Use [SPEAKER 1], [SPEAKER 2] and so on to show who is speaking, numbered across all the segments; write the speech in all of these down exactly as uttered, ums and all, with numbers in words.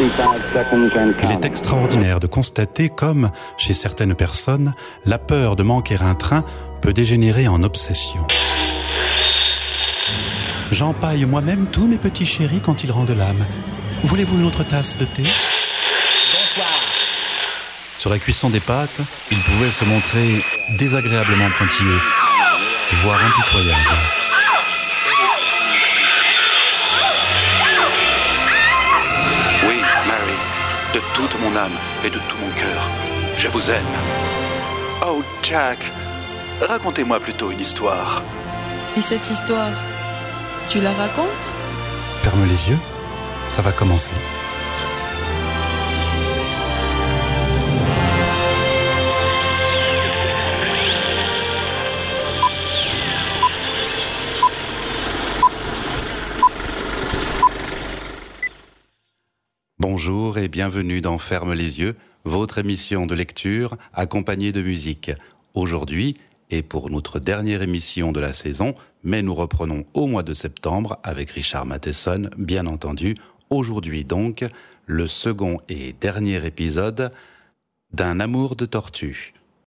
[SPEAKER 1] Il est extraordinaire de constater comme, chez certaines personnes, la peur de manquer un train peut dégénérer en obsession. J'empaille moi-même tous mes petits chéris quand ils rendent l'âme. Voulez-vous une autre tasse de thé ?
[SPEAKER 2] Bonsoir.
[SPEAKER 1] Sur la cuisson des pâtes, il pouvait se montrer désagréablement pointilleux, voire impitoyable.
[SPEAKER 3] Oui, Mary, de toute mon âme et de tout mon cœur, je vous aime. Oh, Jack, racontez-moi plutôt une histoire.
[SPEAKER 4] Et cette histoire, tu la racontes ?
[SPEAKER 1] Ferme les yeux, ça va commencer. Bonjour et bienvenue dans Ferme les yeux, votre émission de lecture accompagnée de musique. Aujourd'hui, et pour notre dernière émission de la saison, mais nous reprenons au mois de septembre avec Richard Matheson, bien entendu. Aujourd'hui donc, le second et dernier épisode d'Un amour de tortue.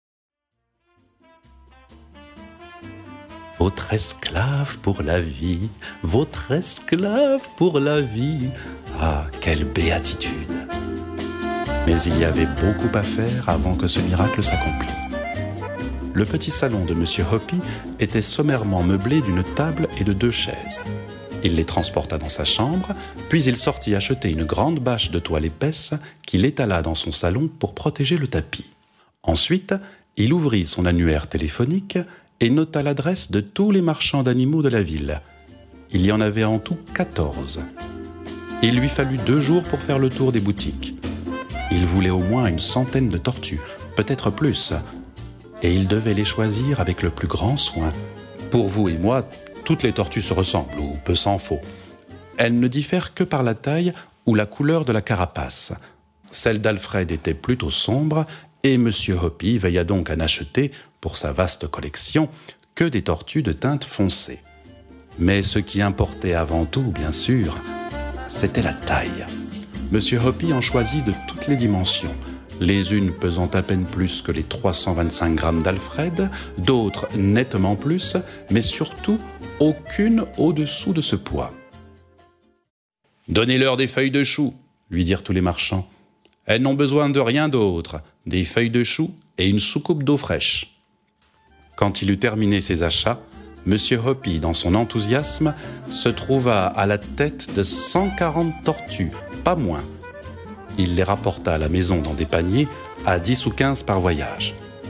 [SPEAKER 1] Votre esclave pour la vie, votre esclave pour la vie. Ah, quelle béatitude! Mais il y avait beaucoup à faire avant que ce miracle s'accomplisse. Le petit salon de Monsieur Hoppy était sommairement meublé d'une table et de deux chaises. Il les transporta dans sa chambre, puis il sortit acheter une grande bâche de toile épaisse qu'il étala dans son salon pour protéger le tapis. Ensuite, il ouvrit son annuaire téléphonique et nota l'adresse de tous les marchands d'animaux de la ville. Il y en avait en tout quatorze. Il lui fallut deux jours pour faire le tour des boutiques. Il voulait au moins une centaine de tortues, peut-être plus, et il devait les choisir avec le plus grand soin. Pour vous et moi, toutes les tortues se ressemblent, ou peu s'en faut. Elles ne diffèrent que par la taille ou la couleur de la carapace. Celle d'Alfred était plutôt sombre, et Monsieur Hoppy veilla donc à n'acheter, pour sa vaste collection, que des tortues de teinte foncée. Mais ce qui importait avant tout, bien sûr, c'était la taille. Monsieur Hoppy en choisit de toutes les dimensions, les unes pesant à peine plus que les trois cent vingt-cinq grammes d'Alfred, d'autres nettement plus, mais surtout aucune au-dessous de ce poids. « Donnez-leur des feuilles de chou », lui dirent tous les marchands. « Elles n'ont besoin de rien d'autre, des feuilles de chou et une soucoupe d'eau fraîche. » Quand il eut terminé ses achats, Monsieur Hoppy, dans son enthousiasme, se trouva à la tête de cent quarante tortues, pas moins. Il les rapporta à la maison dans des paniers, à dix ou quinze par voyage.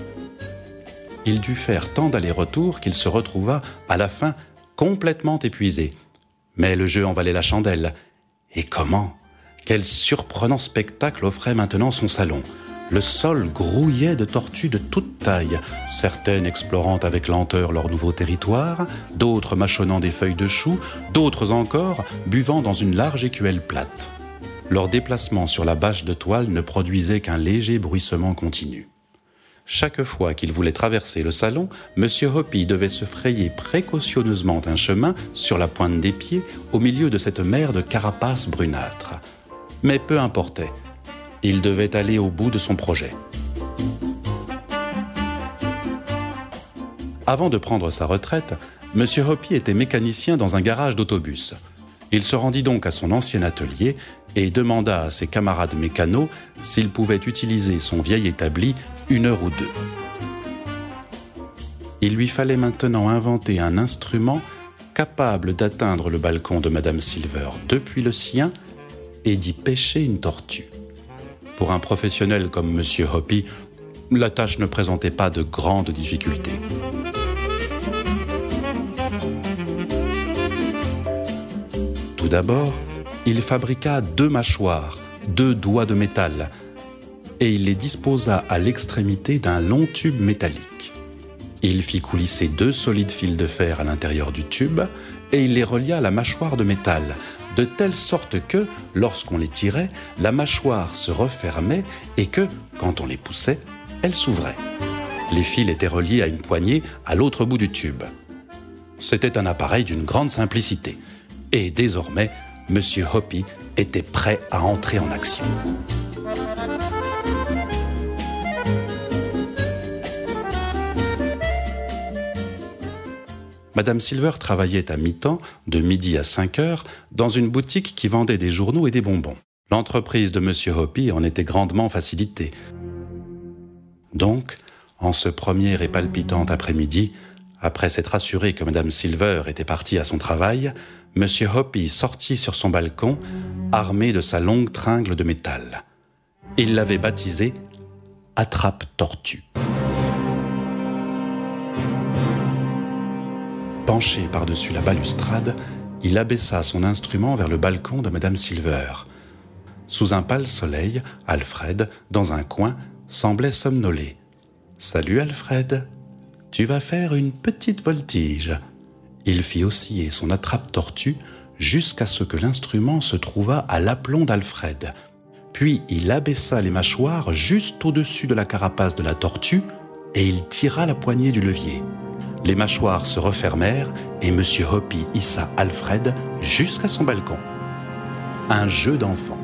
[SPEAKER 1] Il dut faire tant d'allers-retours qu'il se retrouva, à la fin, complètement épuisé. Mais le jeu en valait la chandelle. Et comment ? Quel surprenant spectacle offrait maintenant son salon. Le sol grouillait de tortues de toute taille, certaines explorant avec lenteur leur nouveau territoire, d'autres mâchonnant des feuilles de chou, d'autres encore buvant dans une large écuelle plate. Leur déplacement sur la bâche de toile ne produisait qu'un léger bruissement continu. Chaque fois qu'il voulait traverser le salon, Monsieur Hoppy devait se frayer précautionneusement un chemin sur la pointe des pieds au milieu de cette mer de carapaces brunâtres. Mais peu importait. Il devait aller au bout de son projet. Avant de prendre sa retraite, Monsieur Hoppy était mécanicien dans un garage d'autobus. Il se rendit donc à son ancien atelier et demanda à ses camarades mécanos s'ils pouvaient utiliser son vieil établi une heure ou deux. Il lui fallait maintenant inventer un instrument capable d'atteindre le balcon de Madame Silver depuis le sien et d'y pêcher une tortue. Pour un professionnel comme Monsieur Hoppy, la tâche ne présentait pas de grandes difficultés. Tout d'abord, il fabriqua deux mâchoires, deux doigts de métal, et il les disposa à l'extrémité d'un long tube métallique. Il fit coulisser deux solides fils de fer à l'intérieur du tube, et il les relia à la mâchoire de métal, de telle sorte que, lorsqu'on les tirait, la mâchoire se refermait et que, quand on les poussait, elle s'ouvrait. Les fils étaient reliés à une poignée à l'autre bout du tube. C'était un appareil d'une grande simplicité. Et désormais, Monsieur Hoppy était prêt à entrer en action. Madame Silver travaillait à mi-temps, de midi à cinq heures, dans une boutique qui vendait des journaux et des bonbons. L'entreprise de Monsieur Hopi en était grandement facilitée. Donc, en ce premier et palpitant après-midi, après s'être assuré que Madame Silver était partie à son travail, Monsieur Hopi sortit sur son balcon, armé de sa longue tringle de métal. Il l'avait baptisée « Attrape-tortue ». Penché par-dessus la balustrade, il abaissa son instrument vers le balcon de Madame Silver. Sous un pâle soleil, Alfred, dans un coin, semblait somnoler. « Salut Alfred, tu vas faire une petite voltige. » Il fit osciller son attrape-tortue jusqu'à ce que l'instrument se trouvât à l'aplomb d'Alfred. Puis il abaissa les mâchoires juste au-dessus de la carapace de la tortue et il tira la poignée du levier. Les mâchoires se refermèrent et Monsieur Hopi hissa Alfred jusqu'à son balcon. Un jeu d'enfant.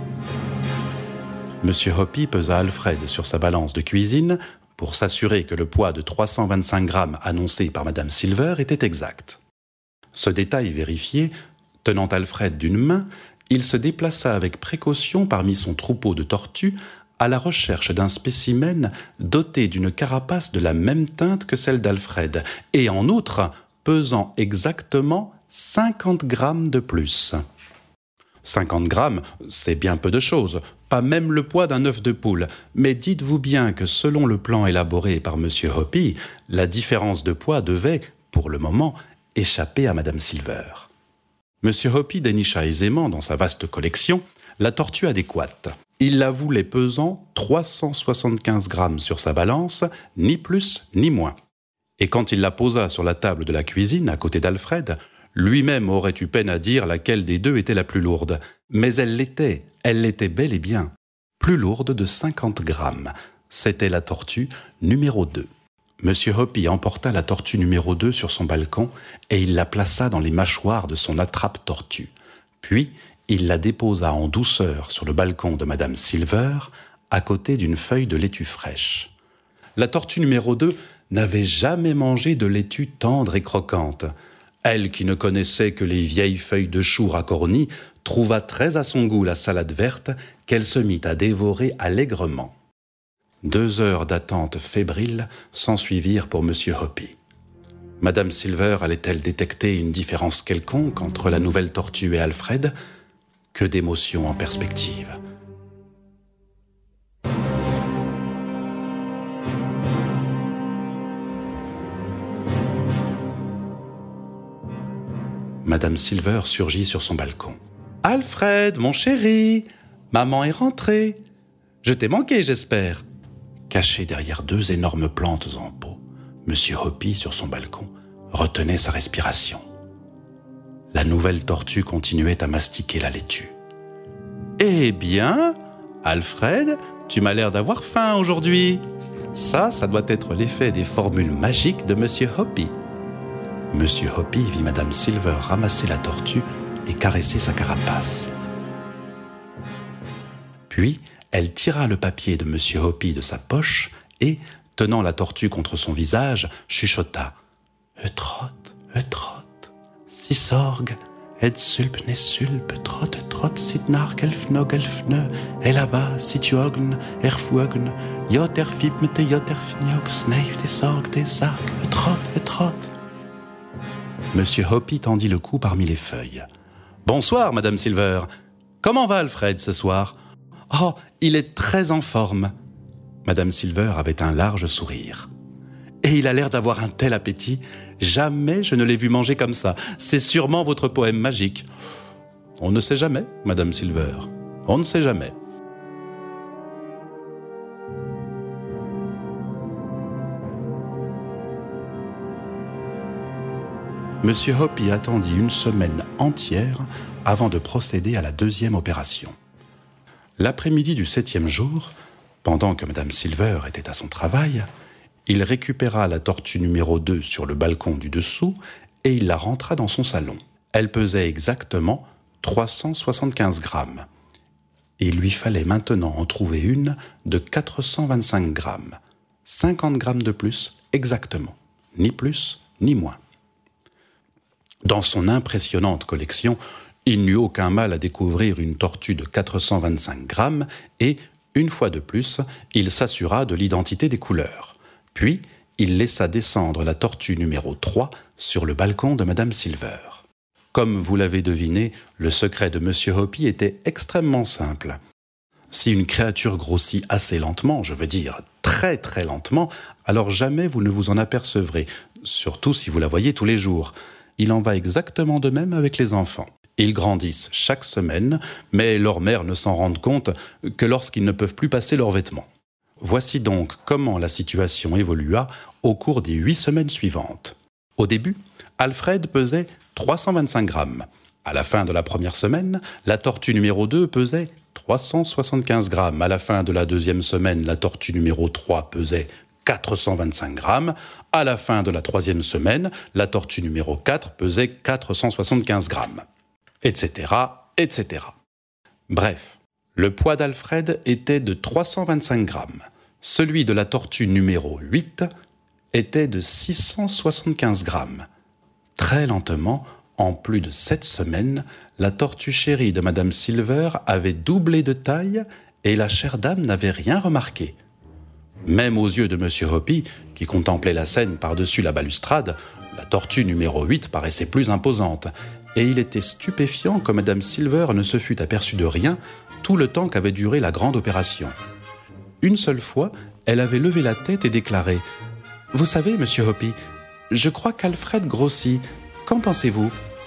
[SPEAKER 1] Monsieur Hopi pesa Alfred sur sa balance de cuisine pour s'assurer que le poids de trois cent vingt-cinq grammes annoncé par Madame Silver était exact. Ce détail vérifié, tenant Alfred d'une main, il se déplaça avec précaution parmi son troupeau de tortues à la recherche d'un spécimen doté d'une carapace de la même teinte que celle d'Alfred, et en outre pesant exactement cinquante grammes de plus. cinquante grammes, c'est bien peu de chose, pas même le poids d'un œuf de poule, mais dites-vous bien que selon le plan élaboré par Monsieur Hopi, la différence de poids devait, pour le moment, échapper à Madame Silver. Monsieur Hopi dénicha aisément dans sa vaste collection la tortue adéquate. Il la voulait pesant trois cent soixante-quinze grammes sur sa balance, ni plus ni moins. Et quand il la posa sur la table de la cuisine, à côté d'Alfred, lui-même aurait eu peine à dire laquelle des deux était la plus lourde. Mais elle l'était, elle l'était bel et bien. Plus lourde de cinquante grammes. C'était la tortue numéro deux. Monsieur Hopi emporta la tortue numéro deux sur son balcon et il la plaça dans les mâchoires de son attrape-tortue. Puis, il la déposa en douceur sur le balcon de Madame Silver, à côté d'une feuille de laitue fraîche. La tortue numéro deux n'avait jamais mangé de laitue tendre et croquante. Elle, qui ne connaissait que les vieilles feuilles de chou racornies, trouva très à son goût la salade verte qu'elle se mit à dévorer allègrement. Deux heures d'attente fébrile s'ensuivirent pour Monsieur Hopi. Madame Silver allait-elle détecter une différence quelconque entre la nouvelle tortue et Alfred ? Que d'émotions en perspective. Madame Silver surgit sur son balcon. « Alfred, mon chéri, maman est rentrée. Je t'ai manqué, j'espère. » Caché derrière deux énormes plantes en pot, Monsieur Hopi, sur son balcon, retenait sa respiration. La nouvelle tortue continuait à mastiquer la laitue. « Eh bien, Alfred, tu m'as l'air d'avoir faim aujourd'hui. Ça, ça doit être l'effet des formules magiques de Monsieur Hopi. » Monsieur Hopi vit Madame Silver ramasser la tortue et caresser sa carapace. Puis, elle tira le papier de Monsieur Hopi de sa poche et, tenant la tortue contre son visage, chuchota. « Eutrotte, eutrotte, si sorg, ed sulp ne sulp, trot, trot, sit nark, elfnog, elfne, elava, situogn, erfuogn, jot erfipmete, jot erfniog, sneif, des sorg, des sark, eutrotte, eutrotte. » Monsieur Hopi tendit le cou parmi les feuilles. « Bonsoir, Madame Silver. Comment va Alfred ce soir ? » « Oh, il est très en forme. » Madame Silver avait un large sourire. « Et il a l'air d'avoir un tel appétit. Jamais je ne l'ai vu manger comme ça. C'est sûrement votre poème magique. » « On ne sait jamais, Madame Silver. On ne sait jamais. » Monsieur Hopi attendit une semaine entière avant de procéder à la deuxième opération. L'après-midi du septième jour, pendant que Madame Silver était à son travail, il récupéra la tortue numéro deux sur le balcon du dessous et il la rentra dans son salon. Elle pesait exactement trois cent soixante-quinze grammes. Il lui fallait maintenant en trouver une de quatre cent vingt-cinq grammes. cinquante grammes de plus exactement, ni plus ni moins. Dans son impressionnante collection, il n'eut aucun mal à découvrir une tortue de quatre cent vingt-cinq grammes et, une fois de plus, il s'assura de l'identité des couleurs. Puis, il laissa descendre la tortue numéro trois sur le balcon de Madame Silver. Comme vous l'avez deviné, le secret de Monsieur Hoppy était extrêmement simple. Si une créature grossit assez lentement, je veux dire très très lentement, alors jamais vous ne vous en apercevrez, surtout si vous la voyez tous les jours. Il en va exactement de même avec les enfants. Ils grandissent chaque semaine, mais leurs mères ne s'en rendent compte que lorsqu'ils ne peuvent plus passer leurs vêtements. Voici donc comment la situation évolua au cours des huit semaines suivantes. Au début, Alfred pesait trois cent vingt-cinq grammes. À la fin de la première semaine, la tortue numéro deux pesait trois cent soixante-quinze grammes. À la fin de la deuxième semaine, la tortue numéro trois pesait quatre cent vingt-cinq grammes. À la fin de la troisième semaine, la tortue numéro quatre pesait quatre cent soixante-quinze grammes. Etc, et cetera. Bref, le poids d'Alfred était de trois cent vingt-cinq grammes. Celui de la tortue numéro huit était de six cent soixante-quinze grammes. Très lentement, en plus de sept semaines, la tortue chérie de Madame Silver avait doublé de taille et la chère dame n'avait rien remarqué. Même aux yeux de Monsieur Hoppy, qui contemplait la scène par-dessus la balustrade, la tortue numéro huit paraissait plus imposante, et il était stupéfiant que Madame Silver ne se fût aperçue de rien tout le temps qu'avait duré la grande opération. Une seule fois, elle avait levé la tête et déclaré « Vous savez, Monsieur Hoppy, je crois qu'Alfred grossit. Qu'en pensez-vous »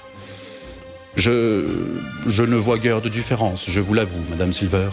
[SPEAKER 1] Je... je ne vois guère de différence, je vous l'avoue, Madame Silver.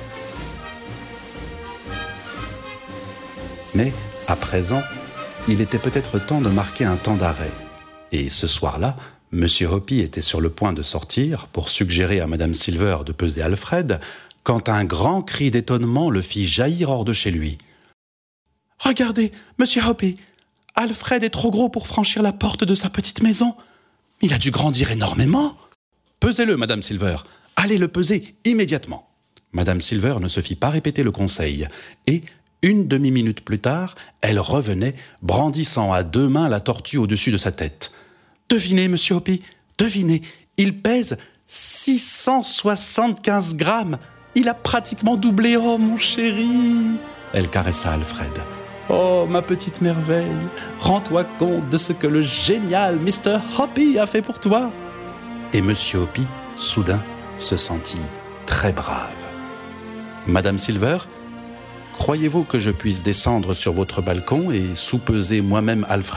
[SPEAKER 1] Mais, à présent, il était peut-être temps de marquer un temps d'arrêt. Et ce soir-là, Monsieur Hoppy était sur le point de sortir pour suggérer à Madame Silver de peser Alfred, quand un grand cri d'étonnement le fit jaillir hors de chez lui. « Regardez, Monsieur Hoppy, Alfred est trop gros pour franchir la porte de sa petite maison. Il a dû grandir énormément. Pesez-le, Madame Silver. Allez le peser immédiatement. » Madame Silver ne se fit pas répéter le conseil, et, une demi-minute plus tard, elle revenait, brandissant à deux mains la tortue au-dessus de sa tête. « Devinez, Monsieur Hoppy, devinez, il pèse six cent soixante-quinze grammes. Il a pratiquement doublé, oh mon chéri !» Elle caressa Alfred. « Oh, ma petite merveille, rends-toi compte de ce que le génial Mister Hoppy a fait pour toi !» Et Monsieur Hoppy, soudain, se sentit très brave. « Madame Silver, croyez-vous que je puisse descendre sur votre balcon et sous-peser moi-même Alfred ?»«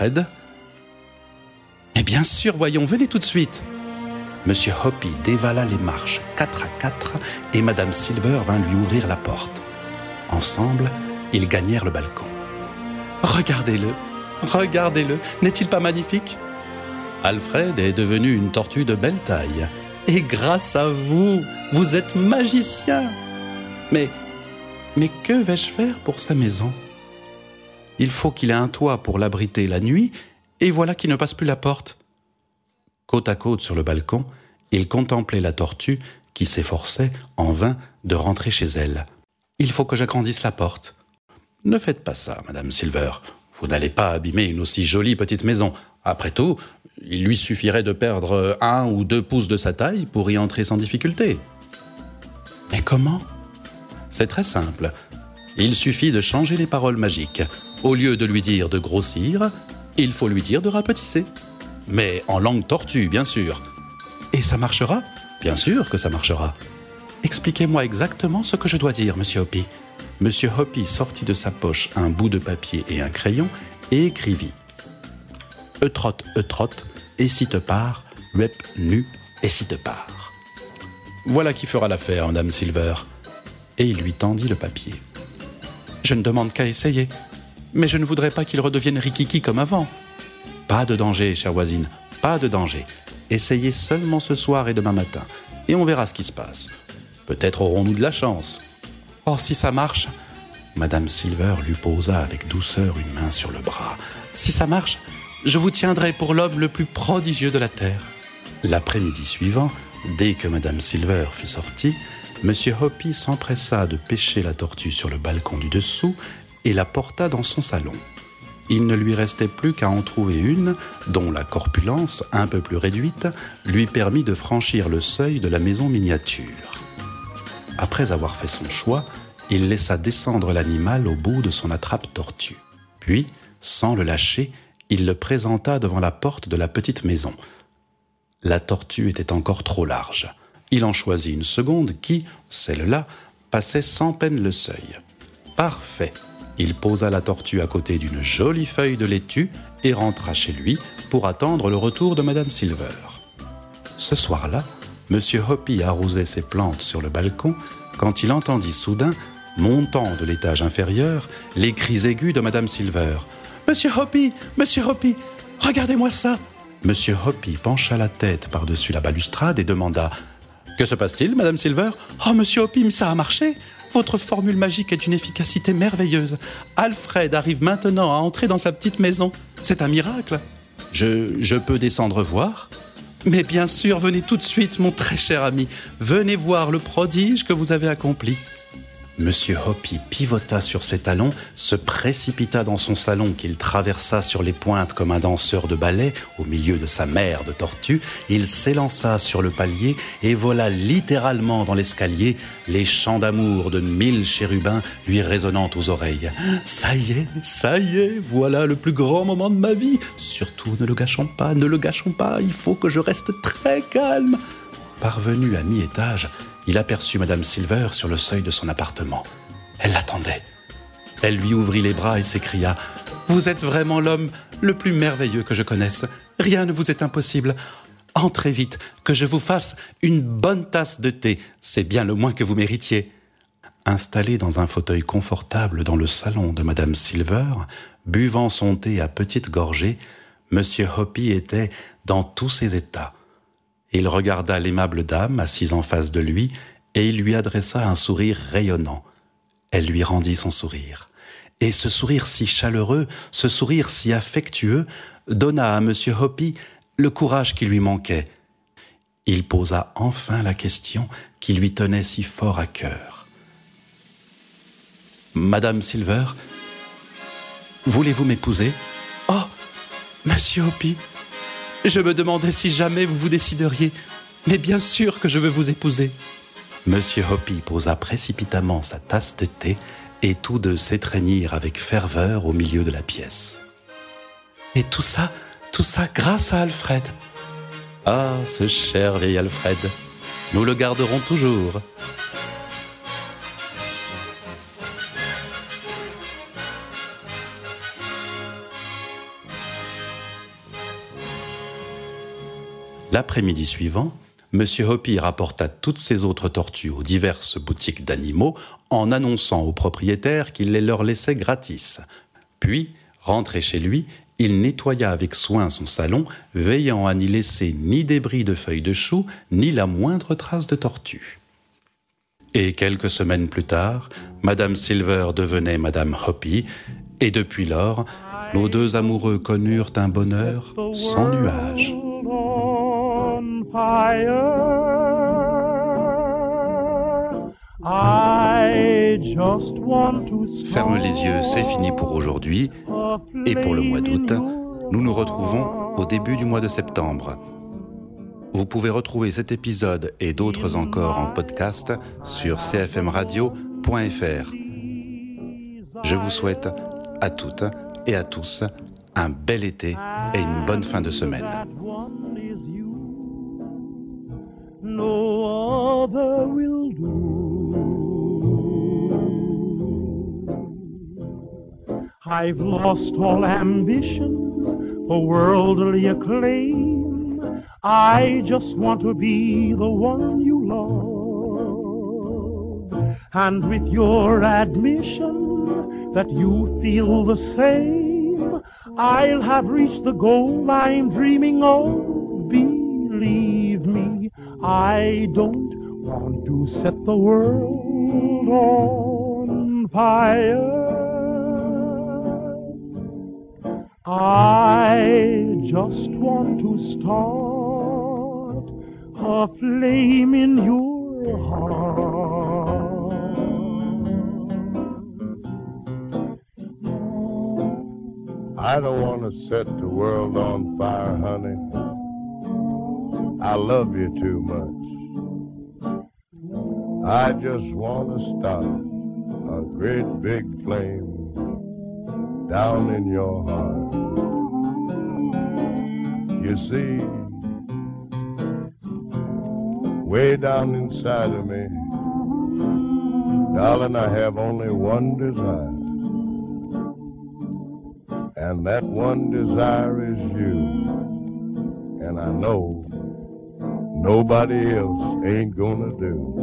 [SPEAKER 1] Mais bien sûr, voyons, venez tout de suite !» Monsieur Hoppy dévala les marches quatre à quatre et Madame Silver vint lui ouvrir la porte. Ensemble, ils gagnèrent le balcon. « Regardez-le, regardez-le, n'est-il pas magnifique ? Alfred est devenu une tortue de belle taille. Et grâce à vous, vous êtes magicien. Mais, mais que vais-je faire pour sa maison ? Il faut qu'il ait un toit pour l'abriter la nuit, et voilà qu'il ne passe plus la porte. » Côte à côte sur le balcon, ils contemplaient la tortue qui s'efforçait, en vain, de rentrer chez elle. « Il faut que j'agrandisse la porte. »« Ne faites pas ça, Madame Silver. Vous n'allez pas abîmer une aussi jolie petite maison. Après tout, il lui suffirait de perdre un ou deux pouces de sa taille pour y entrer sans difficulté. »« Mais comment ? » ?»« C'est très simple. Il suffit de changer les paroles magiques. Au lieu de lui dire de grossir, il faut lui dire de rapetisser. Mais en langue tortue, bien sûr. Et ça marchera ? Bien sûr que ça marchera. Expliquez-moi exactement ce que je dois dire, Monsieur Hoppy. Monsieur Hoppy sortit de sa poche un bout de papier et un crayon et écrivit « Eutrotte, eutrotte, et si te part, wep, nu, et si te part. » Voilà qui fera l'affaire, Madame Silver. Et il lui tendit le papier. « Je ne demande qu'à essayer, mais je ne voudrais pas qu'il redevienne rikiki comme avant. » Pas de danger, chère voisine, pas de danger. Essayez seulement ce soir et demain matin, et on verra ce qui se passe. Peut-être aurons-nous de la chance. Oh, si ça marche !» Madame Silver lui posa avec douceur une main sur le bras. « Si ça marche, je vous tiendrai pour l'homme le plus prodigieux de la terre. » L'après-midi suivant, dès que Madame Silver fut sortie, Monsieur Hoppy s'empressa de pêcher la tortue sur le balcon du dessous et la porta dans son salon. Il ne lui restait plus qu'à en trouver une dont la corpulence, un peu plus réduite, lui permit de franchir le seuil de la maison miniature. Après avoir fait son choix, il laissa descendre l'animal au bout de son attrape-tortue. Puis, sans le lâcher, il le présenta devant la porte de la petite maison. La tortue était encore trop large. Il en choisit une seconde qui, celle-là, passait sans peine le seuil. Parfait! Il posa la tortue à côté d'une jolie feuille de laitue et rentra chez lui pour attendre le retour de Madame Silver. Ce soir-là, Monsieur Hoppy arrosait ses plantes sur le balcon quand il entendit soudain, montant de l'étage inférieur, les cris aigus de Madame Silver. « Monsieur Hoppy, Monsieur Hoppy, regardez-moi ça !» Monsieur Hoppy pencha la tête par-dessus la balustrade et demanda « Que se passe-t-il, Madame Silver ?»« Oh, Monsieur Hoppy, mais ça a marché ! Votre formule magique est d'une efficacité merveilleuse. Alfred arrive maintenant à entrer dans sa petite maison. C'est un miracle. Je, je peux descendre voir ? Mais bien sûr, venez tout de suite, mon très cher ami. Venez voir le prodige que vous avez accompli. » Monsieur Hoppy pivota sur ses talons, se précipita dans son salon qu'il traversa sur les pointes comme un danseur de ballet au milieu de sa mer de tortues. Il s'élança sur le palier et vola littéralement dans l'escalier, les chants d'amour de mille chérubins lui résonnant aux oreilles. « Ça y est, ça y est, voilà le plus grand moment de ma vie. Surtout ne le gâchons pas, ne le gâchons pas, il faut que je reste très calme. » Parvenu à mi-étage, il aperçut Madame Silver sur le seuil de son appartement. Elle l'attendait. Elle lui ouvrit les bras et s'écria « Vous êtes vraiment l'homme le plus merveilleux que je connaisse. Rien ne vous est impossible. Entrez vite, que je vous fasse une bonne tasse de thé. C'est bien le moins que vous méritiez. » Installé dans un fauteuil confortable dans le salon de Madame Silver, buvant son thé à petites gorgées, Monsieur Hoppy était dans tous ses états. Il regarda l'aimable dame assise en face de lui et il lui adressa un sourire rayonnant. Elle lui rendit son sourire. Et ce sourire si chaleureux, ce sourire si affectueux, donna à Monsieur Hoppy le courage qui lui manquait. Il posa enfin la question qui lui tenait si fort à cœur. « Madame Silver, voulez-vous m'épouser ?»« Oh, Monsieur Hoppy, je me demandais si jamais vous vous décideriez, mais bien sûr que je veux vous épouser. » Monsieur Hoppy posa précipitamment sa tasse de thé et tous deux s'étreignirent avec ferveur au milieu de la pièce. « Et tout ça, tout ça grâce à Alfred. »« Ah, ce cher vieil Alfred, nous le garderons toujours. » L'après-midi suivant, Monsieur Hoppy rapporta toutes ses autres tortues aux diverses boutiques d'animaux en annonçant aux propriétaires qu'il les leur laissait gratis. Puis, rentré chez lui, il nettoya avec soin son salon, veillant à n'y laisser ni débris de feuilles de chou, ni la moindre trace de tortue. Et quelques semaines plus tard, Madame Silver devenait Madame Hoppy, et depuis lors, nos deux amoureux connurent un bonheur sans nuage. Ferme les yeux, c'est fini pour aujourd'hui. Et pour le mois d'août, nous nous retrouvons au début du mois de septembre. Vous pouvez retrouver cet épisode et d'autres encore en podcast sur c f m radio point f r. Je vous souhaite à toutes et à tous un bel été et une bonne fin de semaine. No other will do. I've lost all ambition for worldly acclaim. I just want to be the one you love. And with your admission that you feel the same, I'll have reached the goal I'm dreaming of. Believe me, I don't want to set the world on fire. I just want to start a flame in your
[SPEAKER 2] heart. I don't want to set the world on fire, honey. I love you too much. I just want to start a great big flame down in your heart. You see, way down inside of me, darling, I have only one desire. And that one desire is you. And I know nobody else ain't gonna do.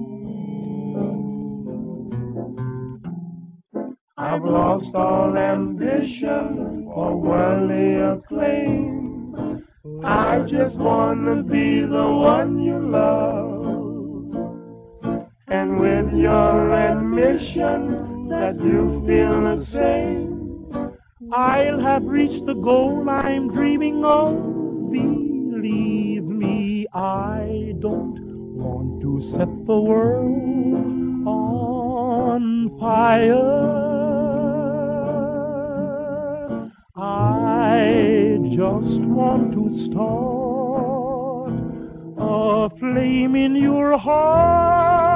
[SPEAKER 2] I've lost all ambition for worldly acclaim. I just wanna be the one you love. And with your admission that you feel the same, I'll have reached the goal I'm dreaming of. Believe me, I don't want to set the world on fire. I just want to start a flame in your heart.